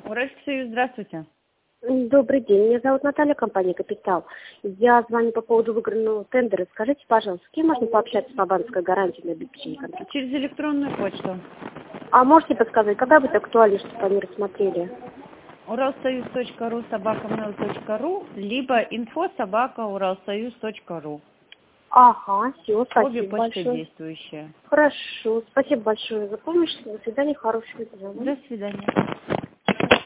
Уральсоюз, здравствуйте. Добрый день, меня зовут Наталья, компания «Капитал». Я звоню по поводу выигранного тендера. Скажите, пожалуйста, с кем можно пообщаться по банковской гарантии на обеспечение контракта? Через электронную почту. А можете подсказать, когда будет актуально, чтобы они рассмотрели? Уралсоюз.ру @mail.ru либо info@уралсоюз.ру. Ага, все, Обе спасибо почты большое. действующие. Хорошо, спасибо большое за помощь. До свидания, хорошего дня. До свидания.